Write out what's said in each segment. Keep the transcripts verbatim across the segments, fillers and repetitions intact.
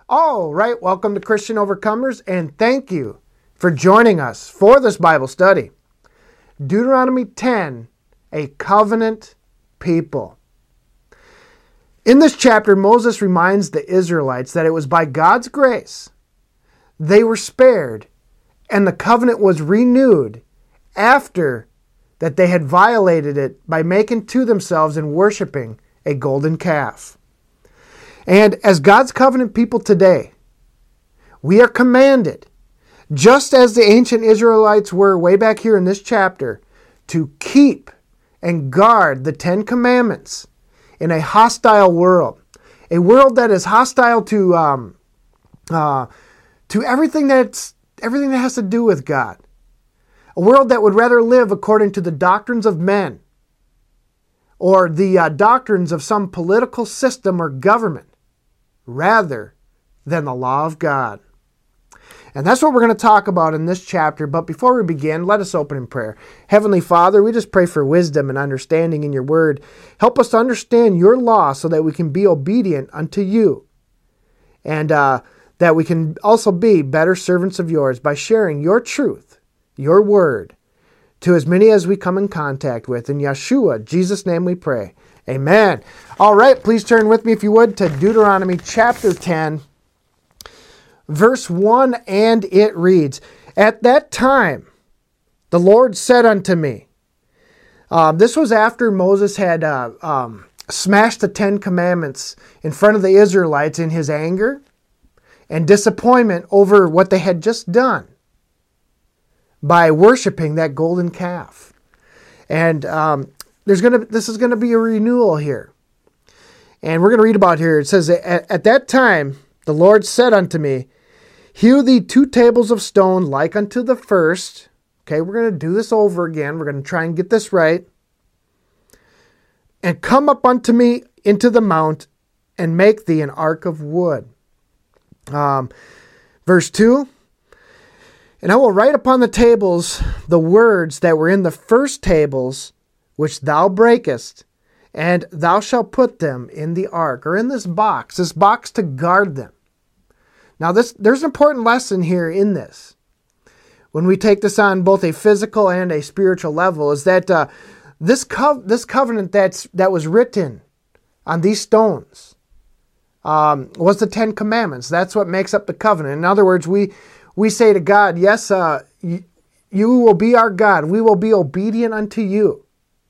All right, welcome to Christian Overcomers, and thank you for joining us for this Bible study. Deuteronomy ten, a covenant people. In this chapter, Moses reminds the Israelites that it was by God's grace they were spared, and the covenant was renewed after that they had violated it by making to themselves and worshiping a golden calf. And as God's covenant people today, we are commanded, just as the ancient Israelites were way back here in this chapter, to keep and guard the Ten Commandments in a hostile world. A world that is hostile to um, uh, to everything that's everything that has to do with God. A world that would rather live according to the doctrines of men or the uh, doctrines of some political system or government, rather than the law of God. And that's what we're going to talk about in this chapter. But before we begin, let us open in prayer. Heavenly Father, we just pray for wisdom and understanding in your word. Help us to understand your law so that we can be obedient unto you. And uh, that we can also be better servants of yours by sharing your truth, your word, to as many as we come in contact with. In Yeshua, Jesus' name we pray. Amen. All right, please turn with me, if you would, to Deuteronomy chapter ten, verse one, and it reads, "At that time, the Lord said unto me," uh, this was after Moses had uh, um, smashed the Ten Commandments in front of the Israelites in his anger and disappointment over what they had just done by worshiping that golden calf. And um, There's gonna. This is going to be a renewal here. And we're going to read about here. It says, at, at that time, the Lord said unto me, hew thee two tables of stone like unto the first. Okay, we're going to do this over again. We're going to try and get this right. And come up unto me into the mount and make thee an ark of wood. Um, verse two, and I will write upon the tables the words that were in the first tables, which thou breakest, and thou shalt put them in the ark," or in this box, this box to guard them. Now, this there's an important lesson here in this. When we take this on both a physical and a spiritual level, is that uh, this co- this covenant that's that was written on these stones um, was the Ten Commandments. That's what makes up the covenant. In other words, we we say to God, yes, uh, you, you will be our God. We will be obedient unto you.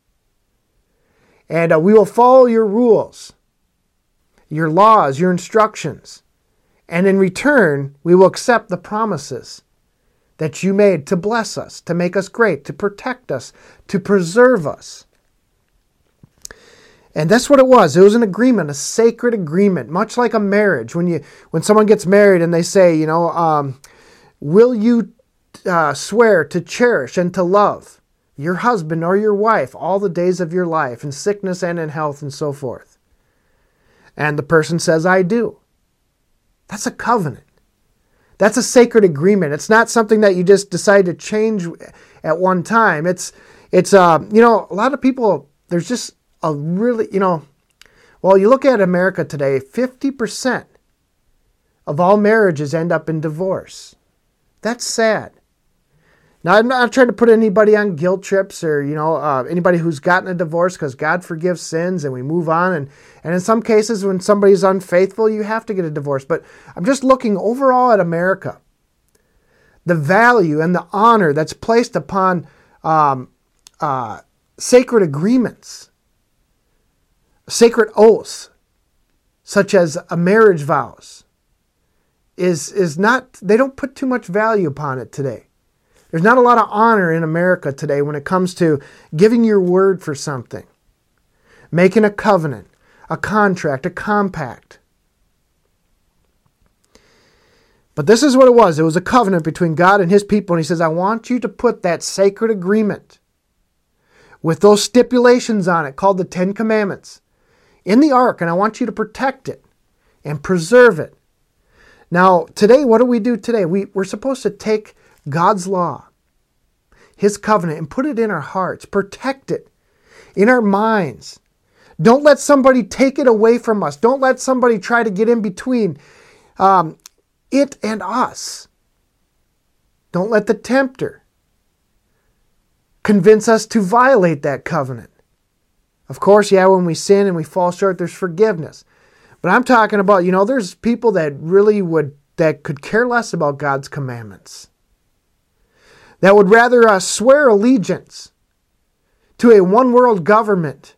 And uh, we will follow your rules, your laws, your instructions. And in return, we will accept the promises that you made to bless us, to make us great, to protect us, to preserve us. And that's what it was. It was an agreement, a sacred agreement, much like a marriage. When you, when someone gets married and they say, you know, um, will you uh, swear to cherish and to love your husband or your wife all the days of your life, in sickness and in health and so forth? And the person says, I do. That's a covenant. That's a sacred agreement. It's not something that you just decide to change at one time. It's, it's uh, you know, a lot of people, there's just a really, you know, well, you look at America today, fifty percent of all marriages end up in divorce. That's sad. Now, I'm not trying to put anybody on guilt trips or, you know, uh, anybody who's gotten a divorce, because God forgives sins and we move on. And, and in some cases, when somebody's unfaithful, you have to get a divorce. But I'm just looking overall at America. The value and the honor that's placed upon um, uh, sacred agreements, sacred oaths, such as a marriage vows, is, is not, they don't put too much value upon it today. There's not a lot of honor in America today when it comes to giving your word for something, making a covenant, a contract, a compact. But this is what it was. It was a covenant between God and his people. And he says, I want you to put that sacred agreement with those stipulations on it called the Ten Commandments in the ark. And I want you to protect it and preserve it. Now, today, what do we do today? We, we're supposed to take God's law, his covenant, and put it in our hearts, protect it in our minds, Don't let somebody take it away from us. Don't let somebody try to get in between um, it and us. Don't let the tempter convince us to violate that covenant. Of course, yeah, when we sin and we fall short, there's forgiveness. But I'm talking about, you know, there's people that really would, that could care less about God's commandments. That would rather uh, swear allegiance to a one-world government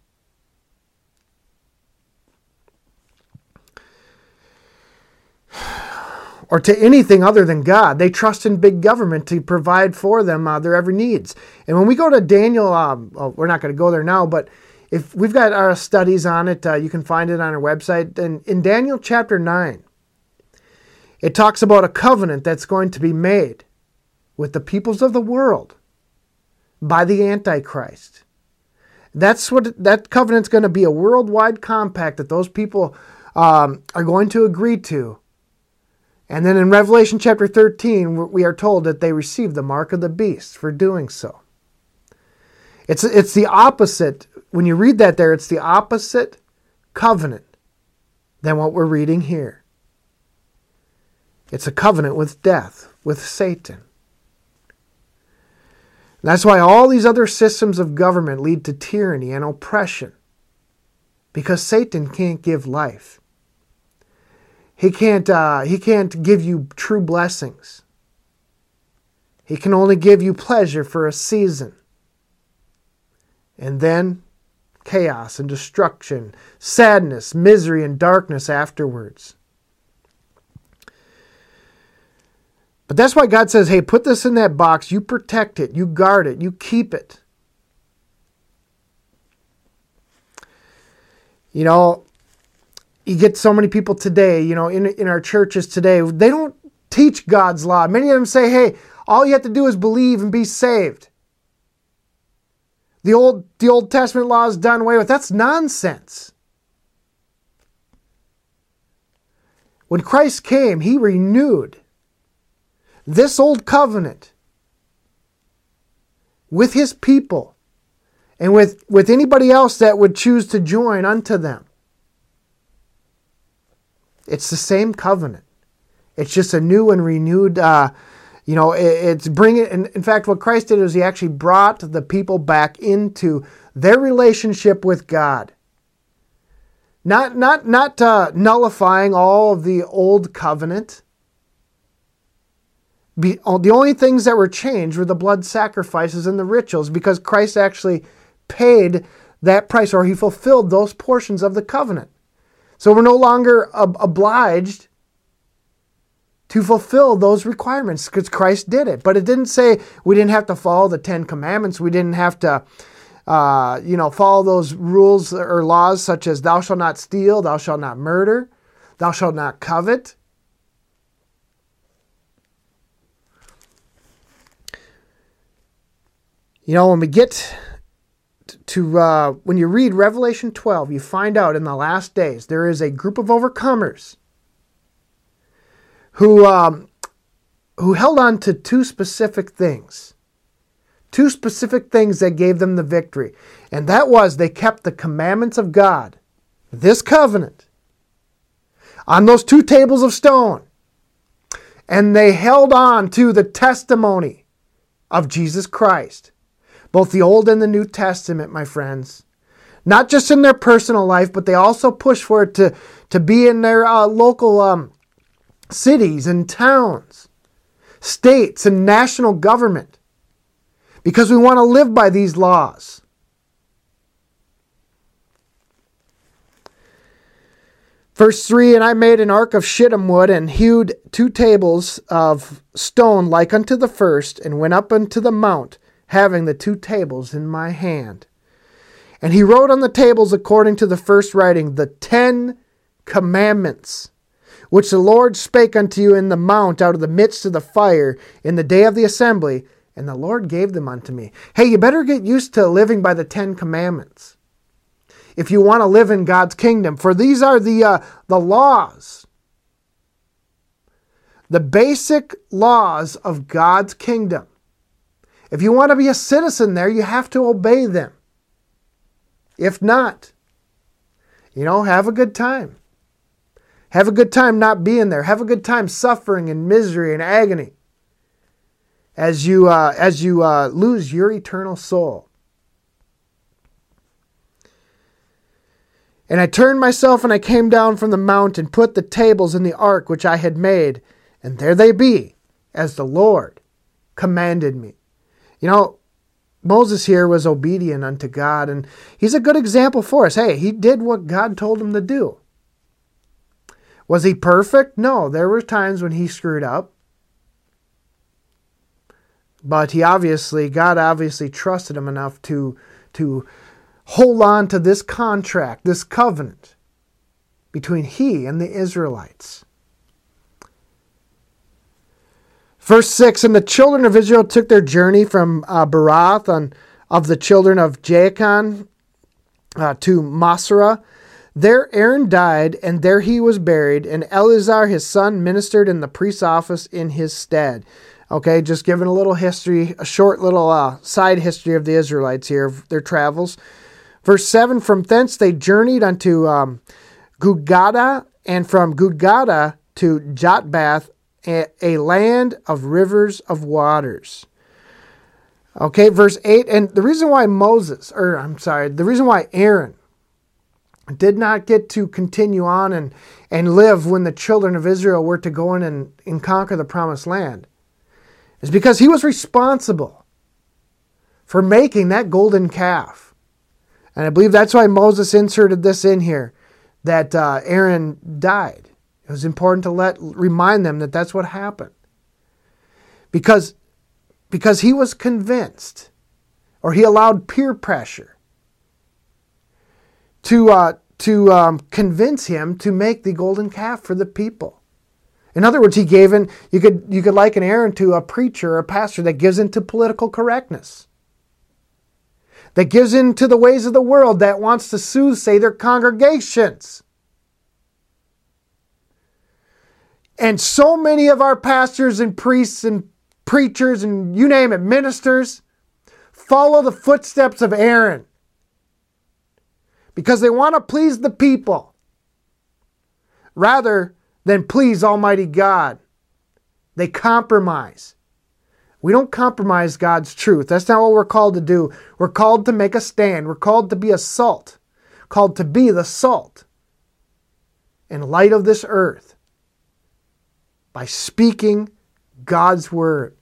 or to anything other than God. They trust in big government to provide for them uh, their every needs. And when we go to Daniel, um, well, we're not going to go there now, but if we've got our studies on it, uh, you can find it on our website. And in Daniel chapter nine, it talks about a covenant that's going to be made with the peoples of the world by the Antichrist. That's what that covenant's going to be, a worldwide compact that those people um, are going to agree to. And then in Revelation chapter thirteen, we are told that they received the mark of the beast for doing so. It's, it's the opposite. When you read that there, it's the opposite covenant than what we're reading here. It's a covenant with death, with Satan. That's why all these other systems of government lead to tyranny and oppression. Because Satan can't give life. He can't, uh, he can't give you true blessings. He can only give you pleasure for a season. And then chaos and destruction, sadness, misery, and darkness afterwards. But that's why God says, hey, put this in that box. You protect it. You guard it. You keep it. You know, you get so many people today, you know, in, in our churches today, they don't teach God's law. Many of them say, hey, all you have to do is believe and be saved. The Old, the Old Testament law is done away with. That's nonsense. When Christ came, he renewed this old covenant with his people and with, with anybody else that would choose to join unto them. It's the same covenant. It's just a new and renewed, uh, you know, it, it's bringing, in, in fact, what Christ did is he actually brought the people back into their relationship with God. Not, not, not uh, nullifying all of the old covenant. Be, the only things that were changed were the blood sacrifices and the rituals, because Christ actually paid that price, or he fulfilled those portions of the covenant. So we're no longer ob- obliged to fulfill those requirements because Christ did it. But it didn't say we didn't have to follow the Ten Commandments. We didn't have to, uh, you know, follow those rules or laws such as thou shalt not steal, thou shalt not murder, thou shalt not covet. You know, when we get to, uh, when you read Revelation twelve, you find out in the last days there is a group of overcomers who, um, who held on to two specific things. Two specific things that gave them the victory. And that was they kept the commandments of God, this covenant, on those two tables of stone. And they held on to the testimony of Jesus Christ. Both the Old and the New Testament, my friends. Not just in their personal life, but they also push for it to, to be in their uh, local um, cities and towns, states and national government. Because we want to live by these laws. Verse three, and I made an ark of shittim wood, and hewed two tables of stone like unto the first, and went up unto the mount, having the two tables in my hand. And he wrote on the tables according to the first writing, the Ten Commandments, which the Lord spake unto you in the mount out of the midst of the fire in the day of the assembly, and the Lord gave them unto me. Hey, you better get used to living by the Ten Commandments if you want to live in God's kingdom. For these are the uh, the laws, the basic laws of God's kingdom. If you want to be a citizen there, you have to obey them. If not, you know, have a good time. Have a good time not being there. Have a good time suffering and misery and agony as you, uh, as you uh, lose your eternal soul. And I turned myself and I came down from the mount and put the tables in the ark which I had made. And there they be, as the Lord commanded me. You know, Moses here was obedient unto God, and he's a good example for us. Hey, he did what God told him to do. Was he perfect? No, there were times when he screwed up. But he obviously, God obviously trusted him enough to, to hold on to this contract, this covenant between he and the Israelites. Verse six, and the children of Israel took their journey from uh, Barath on, of the children of Jaachan uh, to Masrah. There Aaron died, and there he was buried, and Eleazar his son ministered in the priest's office in his stead. Okay, just giving a little history, a short little uh, side history of the Israelites here, of their travels. Verse seven, from thence they journeyed unto um, Gudgodah, and from Gudgodah to Jotbath, a, a land of rivers of waters. Okay, verse eight, and the reason why Moses, or I'm sorry, the reason why Aaron did not get to continue on and, and live when the children of Israel were to go in and, and conquer the promised land is because he was responsible for making that golden calf. And I believe that's why Moses inserted this in here, that uh, Aaron died. It was important to let remind them that that's what happened. Because, because he was convinced, or he allowed peer pressure to, uh, to um, convince him to make the golden calf for the people. In other words, he gave in, you could, you could liken Aaron to a preacher or a pastor that gives in to political correctness, that gives in to the ways of the world, that wants to soothsay their congregations. And so many of our pastors and priests and preachers and you name it, ministers, follow the footsteps of Aaron because they want to please the people rather than please Almighty God. They compromise. We don't compromise God's truth. That's not what we're called to do. We're called to make a stand. We're called to be a salt, called to be the salt and light of this earth by speaking God's word.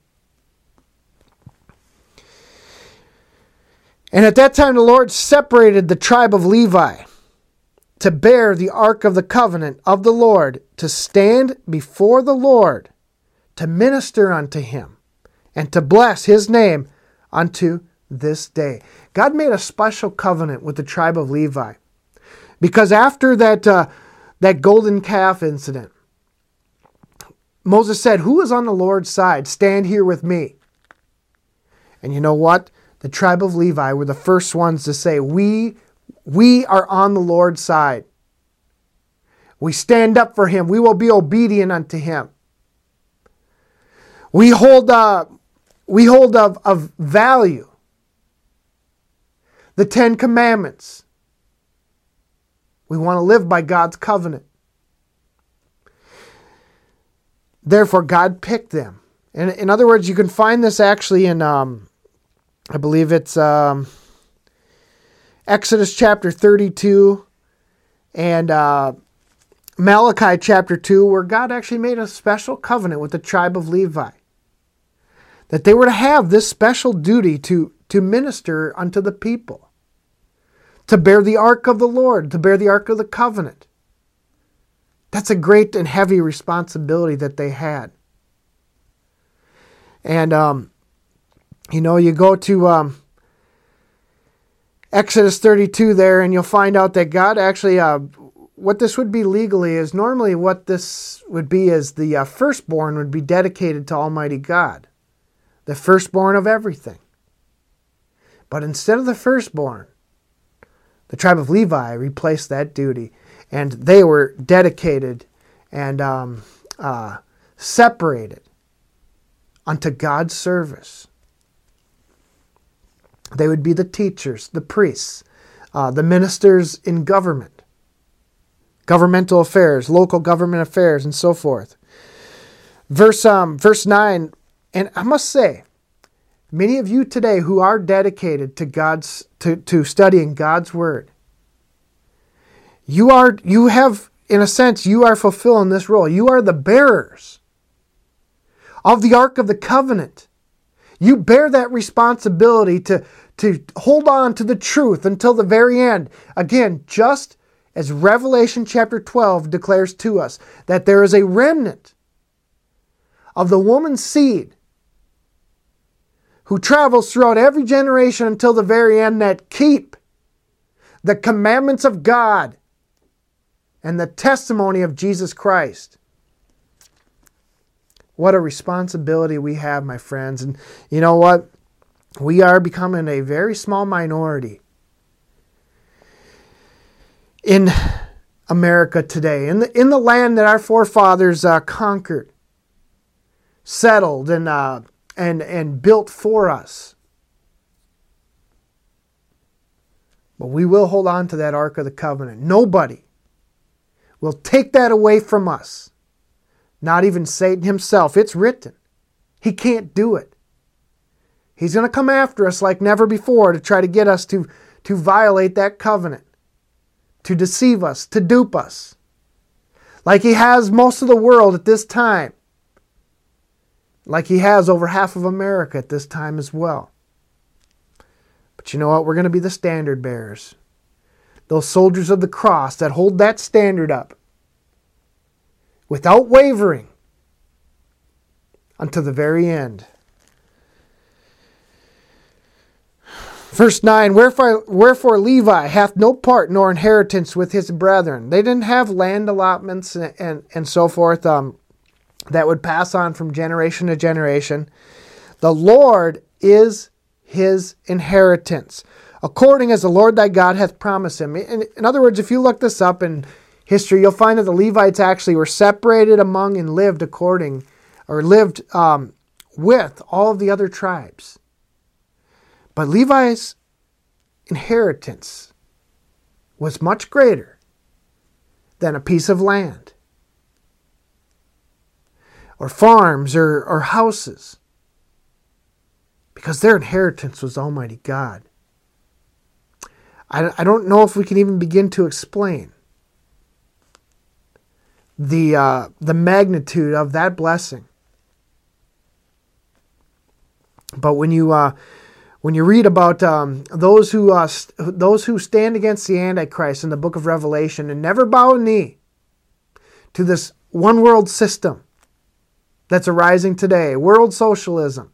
And at that time the Lord separated the tribe of Levi to bear the ark of the covenant of the Lord, to stand before the Lord, to minister unto him, and to bless his name unto this day. God made a special covenant with the tribe of Levi, because after that, uh, that golden calf incident, Moses said, who is on the Lord's side? Stand here with me. And you know what? The tribe of Levi were the first ones to say, we, we are on the Lord's side. We stand up for him. We will be obedient unto him. We hold, uh, we hold of, of value the Ten Commandments. We want to live by God's covenant. Therefore, God picked them. And in other words, you can find this actually in, um, I believe it's um, Exodus chapter thirty-two and uh, Malachi chapter two, where God actually made a special covenant with the tribe of Levi, that they were to have this special duty to, to minister unto the people, to bear the ark of the Lord, to bear the ark of the covenant. That's a great and heavy responsibility that they had. And, um, you know, you go to um, Exodus thirty-two there, and you'll find out that God actually, uh, what this would be legally is normally what this would be is the uh, firstborn would be dedicated to Almighty God. The firstborn of everything. But instead of the firstborn, the tribe of Levi replaced that duty. And they were dedicated and um, uh, separated unto God's service. They would be the teachers, the priests, uh, the ministers in government. governmental affairs, local government affairs, and so forth. Verse um, verse nine, and I must say, many of you today who are dedicated to God's to, to studying God's Word, you are you have, in a sense, you are fulfilling this role. You are the bearers of the Ark of the Covenant. You bear that responsibility to, to hold on to the truth until the very end. Again, just as Revelation chapter twelve declares to us, that there is a remnant of the woman's seed who travels throughout every generation until the very end, that keep the commandments of God and the testimony of Jesus Christ. What a responsibility we have, my friends. And you know what? We are becoming a very small minority in America today, in the, in the land that our forefathers uh, conquered, settled, and, uh, and, and built for us. But we will hold on to that Ark of the Covenant. Nobody will take that away from us. Not even Satan himself. It's written. He can't do it. He's going to come after us like never before to try to get us to, to violate that covenant, to deceive us, to dupe us, like he has most of the world at this time, like he has over half of America at this time as well. But you know what? We're going to be the standard bearers, those soldiers of the cross that hold that standard up without wavering until the very end. Verse nine, Wherefore, wherefore Levi hath no part nor inheritance with his brethren. They didn't have land allotments and, and, and so forth um, that would pass on from generation to generation. The Lord is his inheritance, according as the Lord thy God hath promised him. In, in other words, if you look this up in history, you'll find that the Levites actually were separated among and lived according, or lived um, with all of the other tribes. But Levi's inheritance was much greater than a piece of land, or farms, or, or houses, because their inheritance was Almighty God. I, I don't know if we can even begin to explain the uh, the magnitude of that blessing. But when you uh, when you read about um, those who uh, st- those who stand against the Antichrist in the book of Revelation and never bow a knee to this one world system that's arising today, world socialism,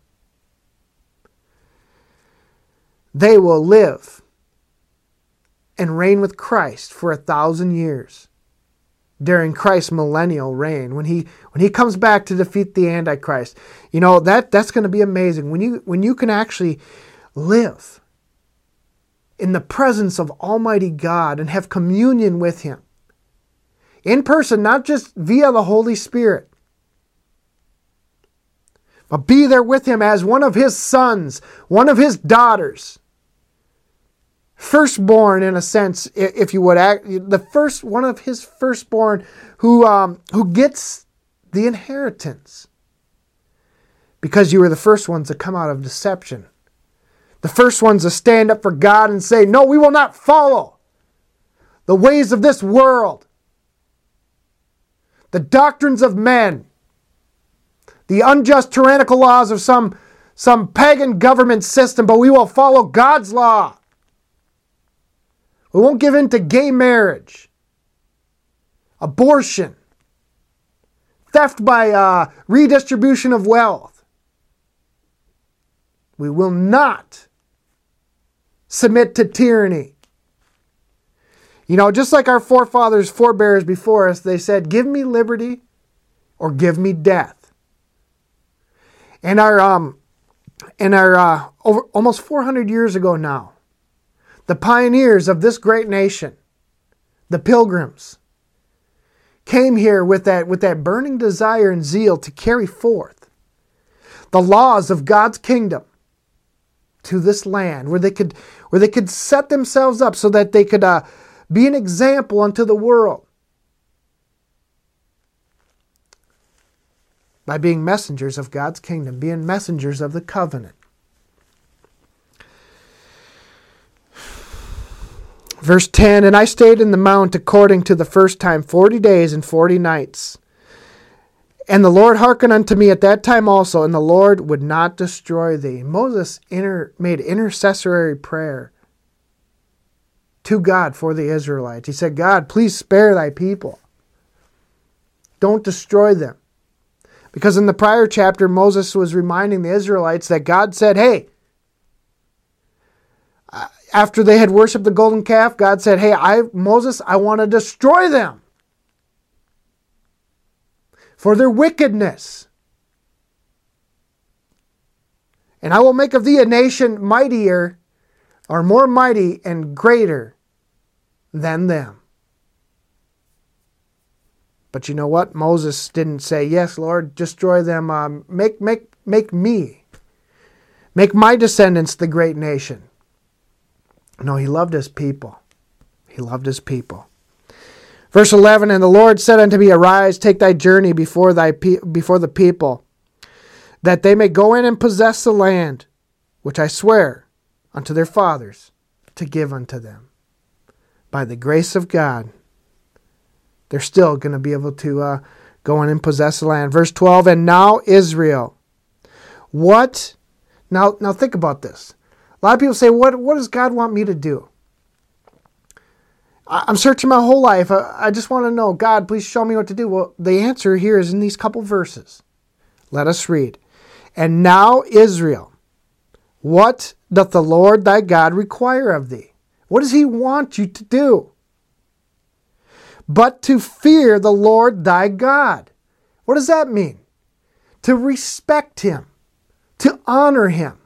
they will live and reign with Christ for a thousand years during Christ's millennial reign, when he when he comes back to defeat the Antichrist. You know, that that's going to be amazing when you when you can actually live in the presence of Almighty God and have communion with him in person, not just via the Holy Spirit, but be there with him as one of his sons, one of his daughters, firstborn in a sense, if you would, the first one of his firstborn who um, who gets the inheritance, because you were the first ones to come out of deception, the first ones to stand up for God and say, no, we will not follow the ways of this world, the doctrines of men, the unjust tyrannical laws of some some pagan government system, but we will follow God's law. We won't give in to gay marriage, abortion, theft by uh, redistribution of wealth. We will not submit to tyranny. You know, just like our forefathers, forebears before us, they said, give me liberty or give me death. And our, um, and our uh, over, almost four hundred years ago now, the pioneers of this great nation, the Pilgrims, came here with that, with that burning desire and zeal to carry forth the laws of God's kingdom to this land, where they could, where they could set themselves up so that they could uh, be an example unto the world by being messengers of God's kingdom, being messengers of the covenant. Verse ten, and I stayed in the mount according to the first time forty days and forty nights. And the Lord hearkened unto me at that time also, and the Lord would not destroy thee. Moses inter- made intercessory prayer to God for the Israelites. He said, God, please spare thy people. Don't destroy them. Because in the prior chapter, Moses was reminding the Israelites that God said, hey, after they had worshipped the golden calf, God said, hey, I, Moses, I want to destroy them for their wickedness. And I will make of thee a nation mightier, or more mighty and greater than them. But you know what? Moses didn't say, yes, Lord, destroy them. Um, make, make, make me, make my descendants the great nation. No, he loved his people. He loved his people. Verse eleven, and the Lord said unto me, arise, take thy journey before thy pe- before the people, that they may go in and possess the land, which I swear unto their fathers to give unto them. By the grace of God, they're still going to be able to uh, go in and possess the land. Verse twelve, and now Israel. What? Now, now think about this. A lot of people say, what, what does God want me to do? I, I'm searching my whole life. I, I just want to know, God, please show me what to do. Well, the answer here is in these couple verses. Let us read. And now Israel, what doth the Lord thy God require of thee? What does he want you to do? But to fear the Lord thy God. What does that mean? To respect him. To honor him.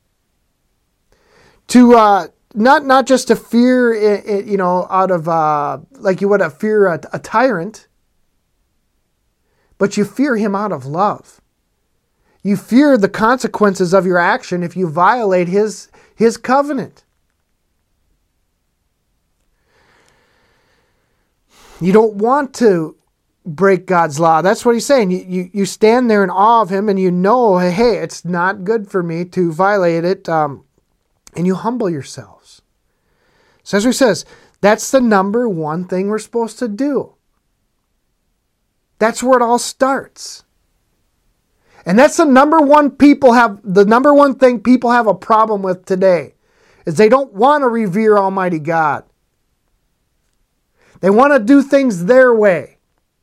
To uh, not not just to fear, it, it, you know, out of uh, like you would have fear a, a tyrant, but you fear him out of love. You fear the consequences of your action if you violate his his covenant. You don't want to break God's law. That's what he's saying. You, you, you stand there in awe of him and you know, hey, it's not good for me to violate it. Um, and you humble yourselves. So as he says, that's the number one thing we're supposed to do. That's where it all starts. And that's the number one people have, the number one thing people have a problem with today is they don't want to revere Almighty God. They want to do things their way.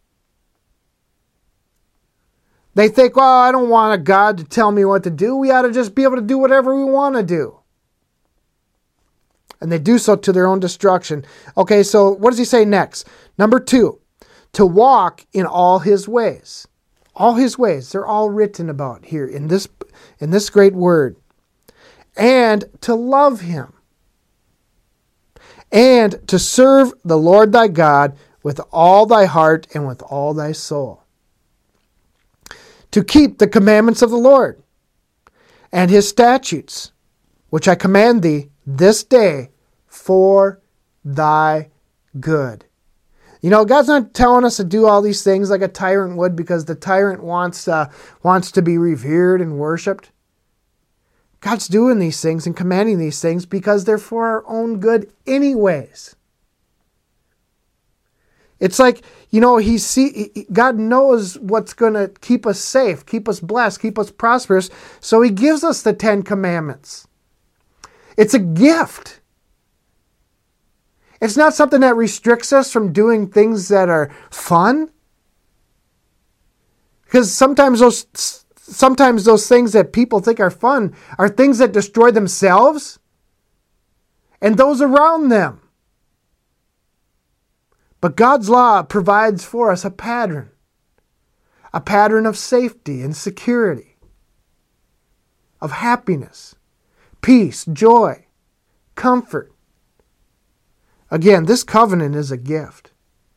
They think, well, I don't want a God to tell me what to do. We ought to just be able to do whatever we want to do. And they do so to their own destruction. Okay, so what does he say next? Number two, to walk in all his ways. All his ways. They're all written about here in this, in this great word. And to love him. And to serve the Lord thy God with all thy heart and with all thy soul. To keep the commandments of the Lord and his statutes, which I command thee this day for thy good. You know, God's not telling us to do all these things like a tyrant would because the tyrant wants, uh, wants to be revered and worshipped. God's doing these things and commanding these things because they're for our own good anyways. It's like, you know, he see God knows what's going to keep us safe, keep us blessed, keep us prosperous, so he gives us the Ten Commandments. It's a gift. It's not something that restricts us from doing things that are fun. Because sometimes those sometimes those things that people think are fun are things that destroy themselves and those around them. But God's law provides for us a pattern. A pattern of safety and security. Of happiness, peace, joy, comfort. Again, this covenant is a gift.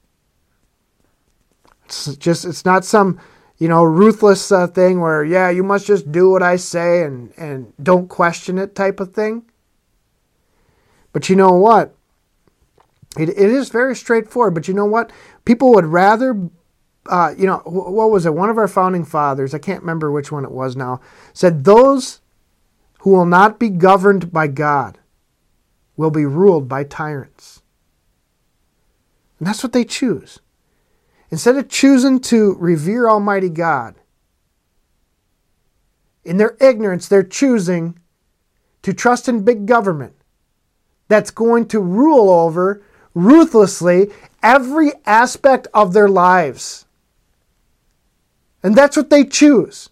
It's just, it's not some, you know, ruthless uh, thing where, yeah, you must just do what I say and, and don't question it type of thing. But you know what? It, it is very straightforward. But you know what? People would rather uh, you know, what was it? One of our founding fathers, I can't remember which one it was now, said, those who will not be governed by God will be ruled by tyrants. And that's what they choose. Instead of choosing to revere Almighty God, in their ignorance, they're choosing to trust in big government that's going to rule over, ruthlessly, every aspect of their lives. And that's what they choose.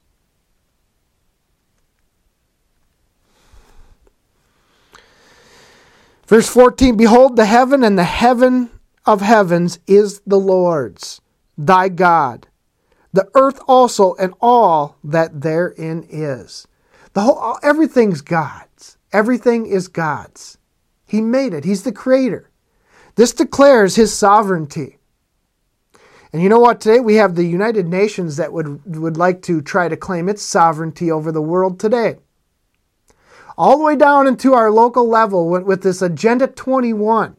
Verse fourteen, behold, the heaven and the heaven of heavens is the Lord's, thy God. The earth also and all that therein is. The whole, everything's God's. Everything is God's. He made it. He's the creator. This declares his sovereignty. And you know what? Today we have the United Nations that would, would like to try to claim its sovereignty over the world today. All the way down into our local level with, with this Agenda twenty-one.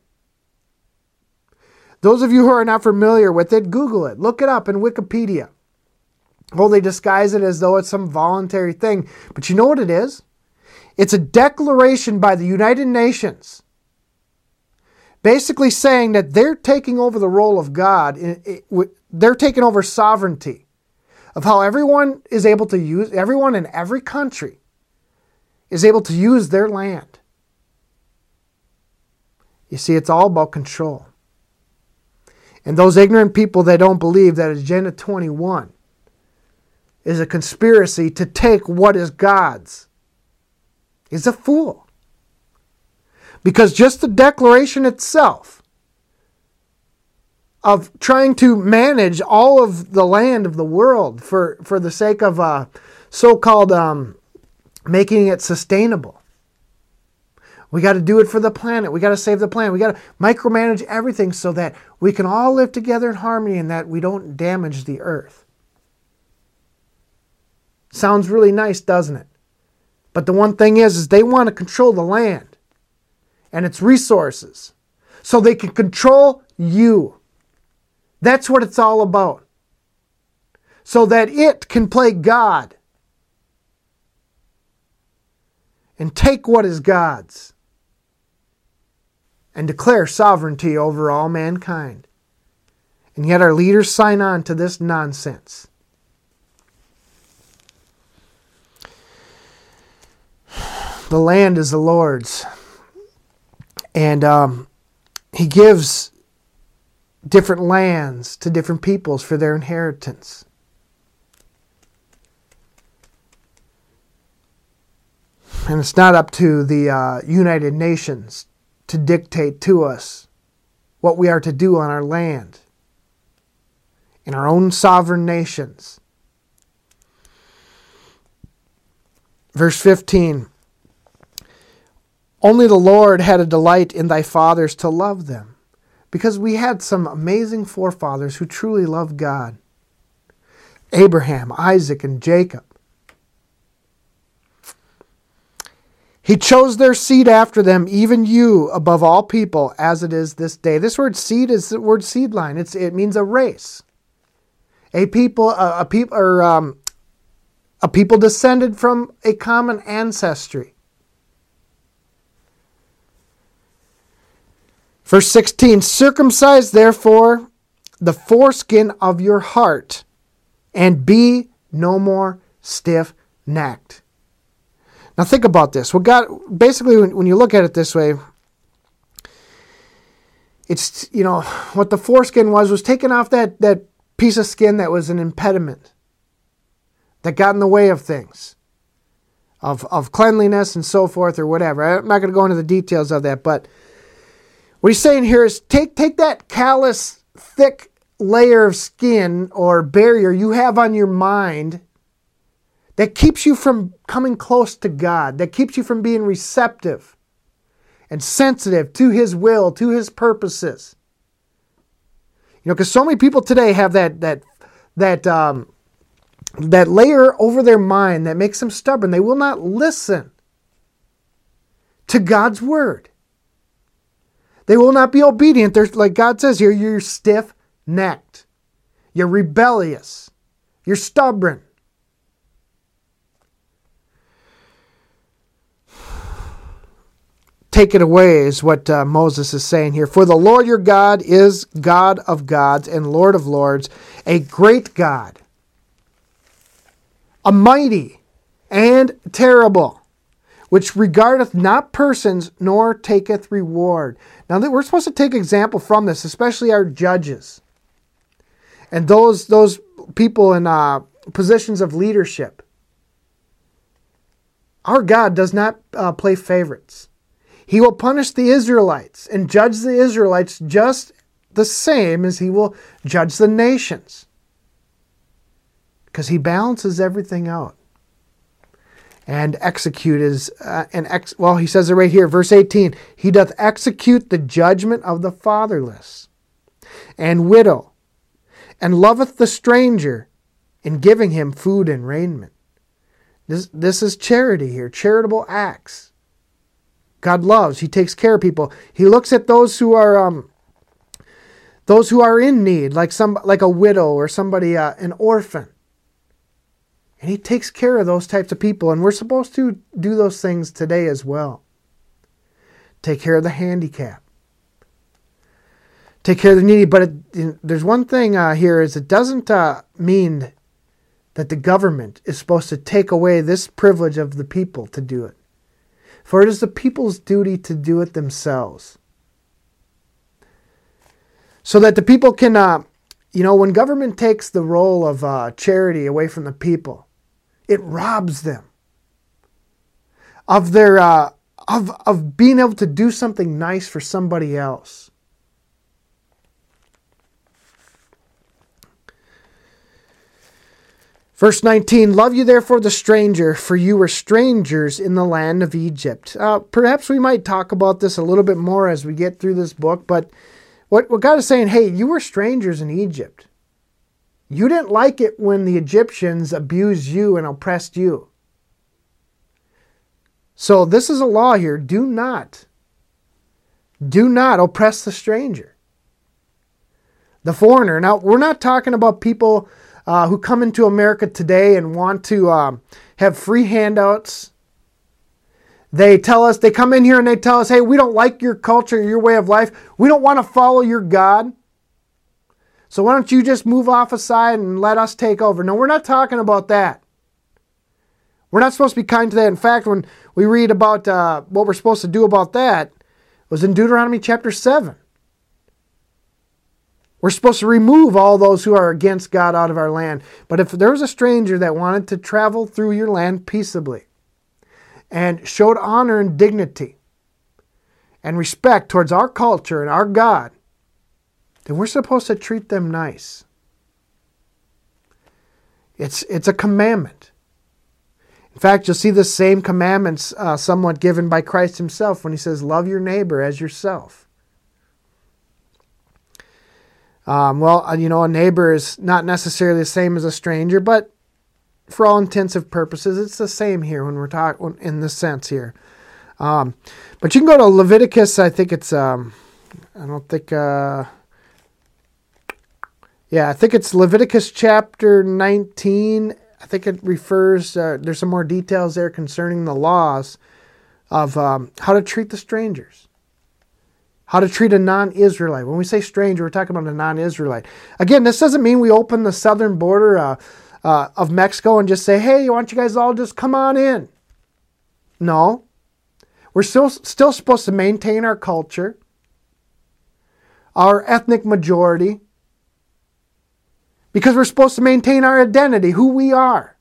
Those of you who are not familiar with it, Google it. Look it up in Wikipedia. Oh, they disguise it as though it's some voluntary thing. But you know what it is? It's a declaration by the United Nations, basically saying that they're taking over the role of God. They're taking over sovereignty of how everyone is able to use, everyone in every country is able to use their land. You see, it's all about control. And those ignorant people that don't believe that Agenda twenty-one is a conspiracy to take what is God's is a fool. Because just the declaration itself of trying to manage all of the land of the world for, for the sake of uh, so-called um, making it sustainable. We got to do it for the planet. We got to save the planet. We got to micromanage everything so that we can all live together in harmony and that we don't damage the earth. Sounds really nice, doesn't it? But the one thing is, is they want to control the land and its resources so they can control you. That's what it's all about. So that it can play God and take what is God's and declare sovereignty over all mankind. And yet our leaders sign on to this nonsense. The land is the Lord's. And um, he gives different lands to different peoples for their inheritance. And it's not up to the uh, United Nations to dictate to us what we are to do on our land, in our own sovereign nations. Verse fifteen, only the Lord had a delight in thy fathers to love them, because we had some amazing forefathers who truly loved God. Abraham, Isaac, and Jacob. He chose their seed after them, even you, above all people, as it is this day. This word seed is the word seed line. It's, it means a race. A people, a, a people, or um, a people descended from a common ancestry. Verse sixteen, circumcise therefore the foreskin of your heart, and be no more stiff-necked. Now think about this. What God, basically, when, when you look at it this way, it's, you know, what the foreskin was, was taking off that, that piece of skin that was an impediment, that got in the way of things, of, of cleanliness and so forth or whatever. I'm not going to go into the details of that, but what he's saying here is take, take that callous, thick layer of skin or barrier you have on your mind that keeps you from coming close to God, that keeps you from being receptive and sensitive to His will, to His purposes. You know, because so many people today have that that that um, that layer over their mind that makes them stubborn. They will not listen to God's word. They will not be obedient. They're, like God says here, you're stiff-necked. You're rebellious. You're stubborn. Take it away is what uh, Moses is saying here. For the Lord your God is God of gods and Lord of lords, a great God, a mighty and terrible, which regardeth not persons, nor taketh reward. Now, we're supposed to take example from this, especially our judges and those those people in uh, positions of leadership. Our God does not uh, play favorites. He will punish the Israelites and judge the Israelites just the same as he will judge the nations, because he balances everything out. And execute is, uh, and ex, well, he says it right here, verse eighteen. He doth execute the judgment of the fatherless and widow, and loveth the stranger, in giving him food and raiment. This, this is charity here, charitable acts. God loves. He takes care of people. He looks at those who are um, those who are in need, like some like a widow or somebody, uh, an orphan. And he takes care of those types of people. And we're supposed to do those things today as well. Take care of the handicapped. Take care of the needy. But it, there's one thing uh, here is it doesn't uh, mean that the government is supposed to take away this privilege of the people to do it. For it is the people's duty to do it themselves. So that the people can, uh, you know, when government takes the role of uh, charity away from the people, it robs them of their uh, of of being able to do something nice for somebody else. Verse nineteen, love you therefore the stranger, for you were strangers in the land of Egypt. Uh, perhaps we might talk about this a little bit more as we get through this book, but what, what God is saying, hey, you were strangers in Egypt. You didn't like it when the Egyptians abused you and oppressed you. So this is a law here. Do not, do not oppress the stranger, the foreigner. Now, we're not talking about people Uh, who come into America today and want to um, have free handouts. They tell us, they come in here and they tell us, hey, we don't like your culture, your way of life. We don't want to follow your God. So why don't you just move off aside and let us take over? No, we're not talking about that. We're not supposed to be kind to that. In fact, when we read about uh, what we're supposed to do about that, it was in Deuteronomy chapter seven. We're supposed to remove all those who are against God out of our land. But if there was a stranger that wanted to travel through your land peaceably and showed honor and dignity and respect towards our culture and our God, then we're supposed to treat them nice. It's, it's a commandment. In fact, you'll see the same commandments uh, somewhat given by Christ himself when he says, love your neighbor as yourself. Um, well, you know, a neighbor is not necessarily the same as a stranger, but for all intents and purposes, it's the same here when we're talking in this sense here. Um, but you can go to Leviticus. I think it's, um, I don't think, uh, yeah, I think it's Leviticus chapter nineteen. I think it refers, uh, there's some more details there concerning the laws of um, how to treat the strangers. How to treat a non-Israelite. When we say stranger, we're talking about a non-Israelite. Again, this doesn't mean we open the southern border uh, uh, of Mexico and just say, hey, why don't you guys all just come on in? No. We're still, still supposed to maintain our culture, our ethnic majority, because we're supposed to maintain our identity, who we are.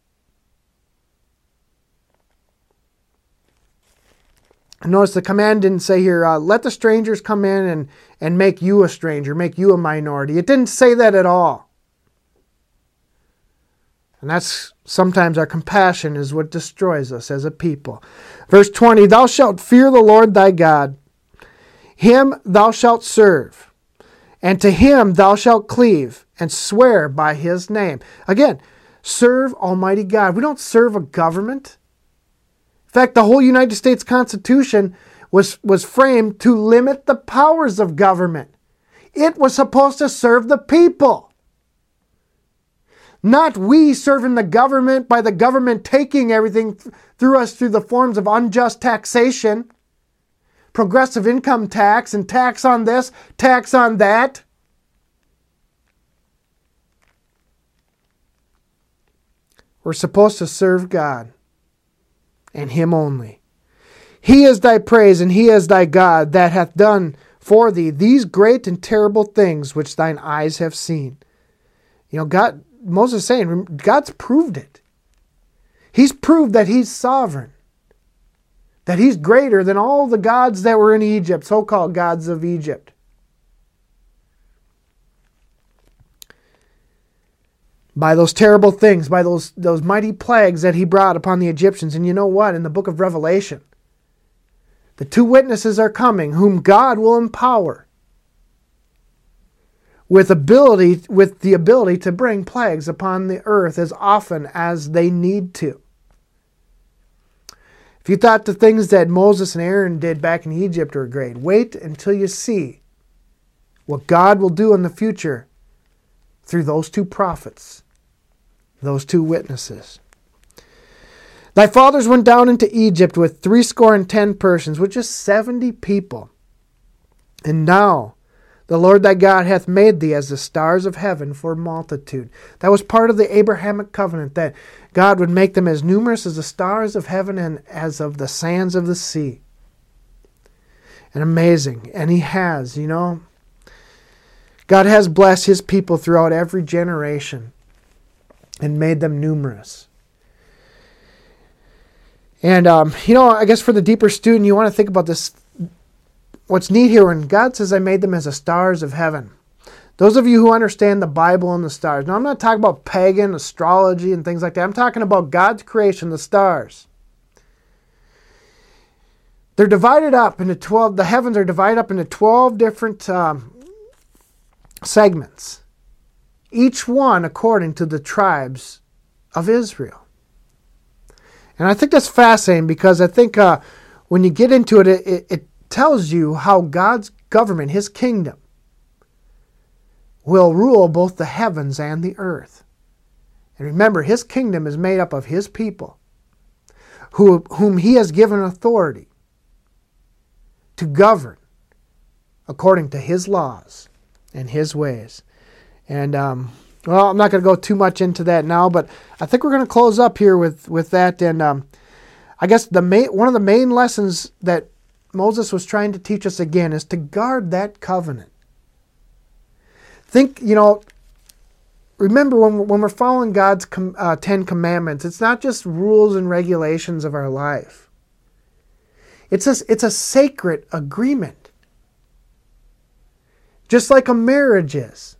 Notice the command didn't say here, uh, let the strangers come in and, and make you a stranger, make you a minority. It didn't say that at all. And that's sometimes our compassion is what destroys us as a people. Verse twenty, thou shalt fear the Lord thy God. Him thou shalt serve, and to him thou shalt cleave, and swear by his name. Again, serve Almighty God. We don't serve a government. In fact, the whole United States Constitution was, was framed to limit the powers of government. It was supposed to serve the people. Not we serving the government by the government taking everything th- through us through the forms of unjust taxation, progressive income tax, and tax on this, tax on that. We're supposed to serve God and Him only. He is thy praise, and He is thy God, that hath done for thee these great and terrible things which thine eyes have seen. You know, God, Moses is saying, God's proved it. He's proved that He's sovereign. That He's greater than all the gods that were in Egypt, so-called gods of Egypt. By those terrible things, by those, those mighty plagues that He brought upon the Egyptians. And you know what? In the book of Revelation, the two witnesses are coming, whom God will empower with ability, with the ability to bring plagues upon the earth as often as they need to. If you thought the things that Moses and Aaron did back in Egypt were great, wait until you see what God will do in the future through those two prophets, those two witnesses. Thy fathers went down into Egypt with threescore and ten persons, which is seventy people. And now the Lord thy God hath made thee as the stars of heaven for multitude. That was part of the Abrahamic covenant, that God would make them as numerous as the stars of heaven and as of the sands of the sea. And amazing. And He has, you know. God has blessed His people throughout every generation and made them numerous. And, um, you know, I guess for the deeper student, you want to think about this. What's neat here, when God says, I made them as the stars of heaven. Those of you who understand the Bible and the stars. Now, I'm not talking about pagan astrology and things like that. I'm talking about God's creation, the stars. They're divided up into twelve. The heavens are divided up into twelve different um, segments. Each one according to the tribes of Israel. And I think that's fascinating, because I think uh, when you get into it, it, it, it tells you how God's government, His kingdom, will rule both the heavens and the earth. And remember, His kingdom is made up of His people, who, whom He has given authority to govern according to His laws and His ways. And, um, well, I'm not going to go too much into that now, but I think we're going to close up here with, with that. And um, I guess the main, one of the main lessons that Moses was trying to teach us again is to guard that covenant. Think, you know, remember when, when we're following God's com, uh, Ten Commandments, it's not just rules and regulations of our life. It's a, it's a sacred agreement. Just like a marriage is.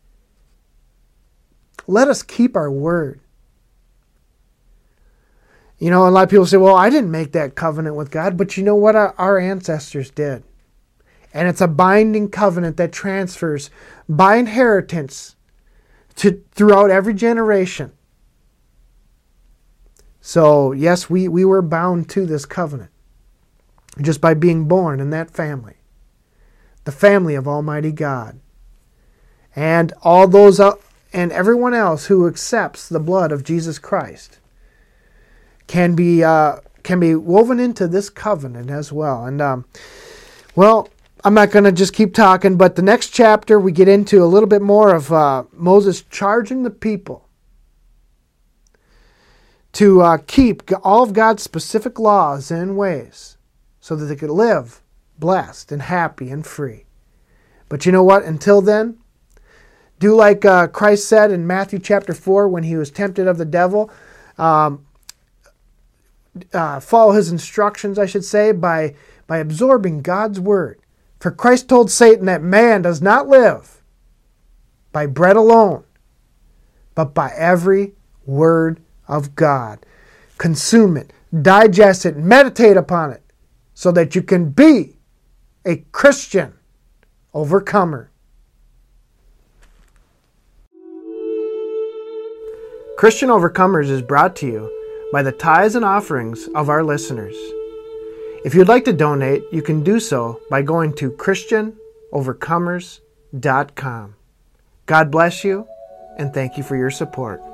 Let us keep our word. You know, a lot of people say, well, I didn't make that covenant with God. But you know what? Our, our ancestors did. And it's a binding covenant that transfers by inheritance to throughout every generation. So, yes, we, we were bound to this covenant just by being born in that family. The family of Almighty God. And all those uh, and everyone else who accepts the blood of Jesus Christ can be uh, can be woven into this covenant as well. And um, well, I'm not going to just keep talking, but the next chapter we get into a little bit more of uh, Moses charging the people to uh, keep all of God's specific laws and ways so that they could live blessed and happy and free. But you know what? Until then, do like uh, Christ said in Matthew chapter four when He was tempted of the devil. Um, uh, follow His instructions, I should say, by, by absorbing God's word. For Christ told Satan that man does not live by bread alone, but by every word of God. Consume it, digest it, meditate upon it, so that you can be a Christian overcomer. Christian Overcomers is brought to you by the tithes and offerings of our listeners. If you'd like to donate, you can do so by going to Christian Overcomers dot com. God bless you, and thank you for your support.